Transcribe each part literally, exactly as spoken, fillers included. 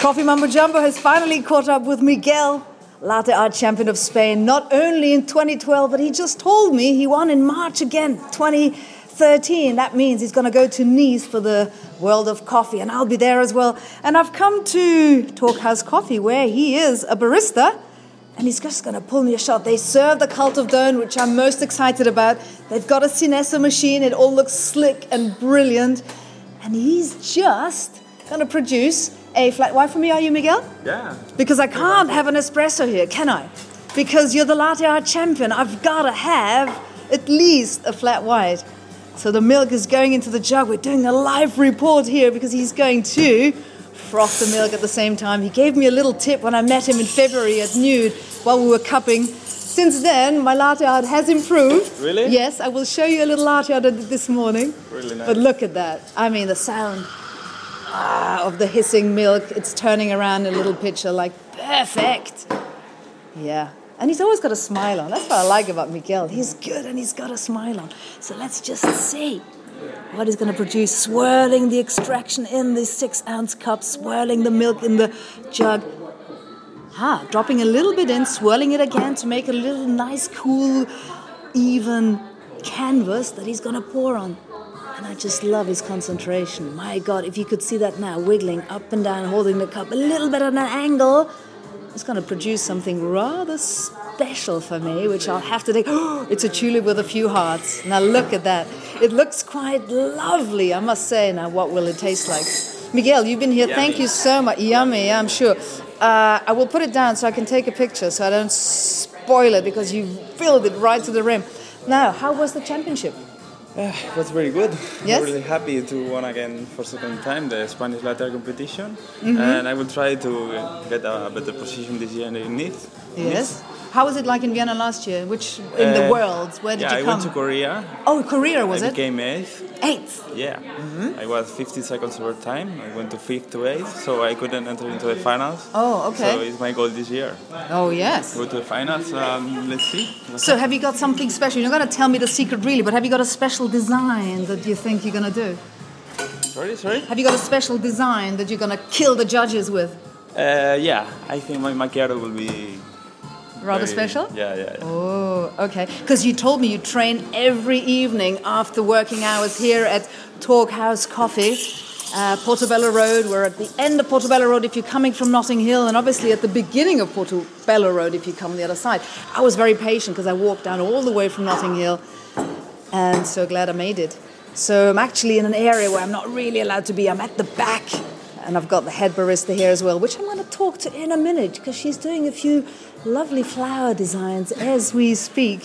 Coffee Mambo Jumbo has finally caught up with Miguel, latte art champion of Spain, not only in twenty twelve, but he just told me he won in March again, twenty thirteen. That means he's going to go to Nice for the World of Coffee, and I'll be there as well. And I've come to Talkhouse Coffee, where he is a barista, and he's just going to pull me a shot. They serve the Cult of Dawn, which I'm most excited about. They've got a Cinesa machine. It all looks slick and brilliant. And he's just going to produce a flat white for me. Are you, Miguel? Yeah. Because I can't have an espresso here, can I? Because you're the latte art champion. I've got to have at least a flat white. So the milk is going into the jug. We're doing a live report here because he's going to froth the milk at the same time. He gave me a little tip when I met him in February at Nude while we were cupping. Since then, my latte art has improved. Really? Yes, I will show you a little latte art I did this morning. Really nice. But look at that. I mean, the sound ah, of the hissing milk. It's turning around a little pitcher, like perfect. Yeah. And he's always got a smile on. That's what I like about Miguel. He's good and he's got a smile on. So let's just see what he's going to produce. Swirling the extraction in the six-ounce cup, swirling the milk in the jug. Ah, dropping a little bit in, swirling it again to make a little nice, cool, even canvas that he's going to pour on. And I just love his concentration. My God, if you could see that now, wiggling up and down, holding the cup a little bit at an angle. It's going to produce something rather special for me, which I'll have to take. Oh, it's a tulip with a few hearts. Now look at that. It looks quite lovely, I must say. Now, what will it taste like? Miguel, you've been here. Yummy. Thank you so much. Yummy, I'm sure. Uh, I will put it down so I can take a picture so I don't spoil it because you filled it right to the rim. Now, how was the championship? Uh, it was very good. Yes? I'm really happy to win again for second time the Spanish latte art competition, Mm-hmm. and I will try to get a better position this year in Nice. Yes. How was it like in Vienna last year? Which in the Uh, world? Where did yeah, you I come? went to Korea. Oh, Korea was I it? became eighth. Eighth. Yeah, mm-hmm. I was fifty seconds over time. I went to fifth to eighth, so I couldn't enter into the finals. Oh, okay. So it's my goal this year. Oh, yes. Go to the finals. Um, let's see. So have you got something special? You're not going to tell me the secret really, but have you got a special design that you think you're going to do? Sorry, sorry. Have you got a special design that you're going to kill the judges with? Uh, yeah, I think my macchiato will be Rather very- special? Yeah, yeah. yeah. Oh, okay. Because you told me you train every evening after working hours here at Talkhouse Coffee, uh, Portobello Road. We're at the end of Portobello Road if you're coming from Notting Hill, and obviously at the beginning of Portobello Road if you come on the other side. I was very patient because I walked down all the way from Notting Hill, and so glad I made it. So I'm actually in an area where I'm not really allowed to be. I'm at the back, and I've got the head barista here as well, which I'm going to talk to in a minute because she's doing a few lovely flower designs as we speak.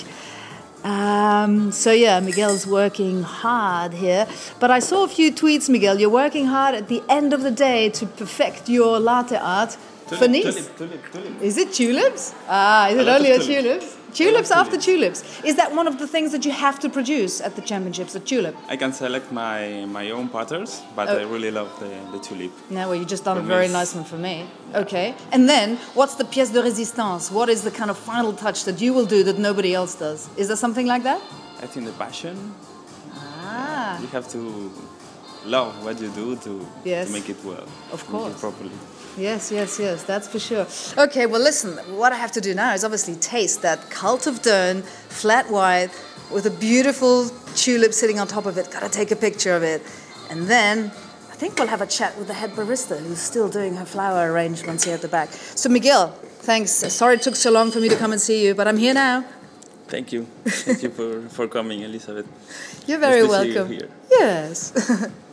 Um, so yeah, Miguel's working hard here. But I saw a few tweets, Miguel. You're working hard at the end of the day to perfect your latte art for Nice. Tulip, tulip, tulip. Is it tulips? Ah, is A it lot of only a tulips. tulips? Tulips A lot of after tulips. Is that one of the things that you have to produce at the championships, a tulip? I can select my, my own patterns, but Oh. I really love the, the tulip. No, well, you just done a For very me. nice one for me. Okay. And then, what's the pièce de résistance? What is the kind of final touch that you will do that nobody else does? Is there something like that? I think the passion, Ah, you have to love what you do to, Yes. to make it well. Of make course. it properly. yes, yes, yes, that's for sure. Okay, well, listen, what I have to do now is obviously taste that Cult of Dawn flat white with a beautiful tulip sitting on top of it. Got to take a picture of it. And then I think we'll have a chat with the head barista who's still doing her flower arrangements here at the back. So, Miguel, thanks. Sorry it took so long for me to come and see you, but I'm here now. Thank you. Thank you for, for coming, Elizabeth. You're very Nice to see you welcome. here. Yes.